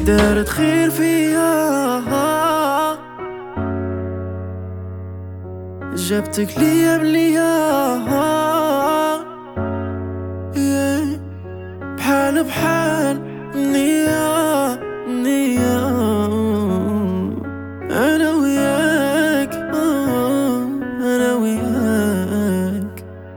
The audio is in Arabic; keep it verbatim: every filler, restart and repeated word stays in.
دارت خير فيا، جبتك ليا بليا، بحال بحال نية.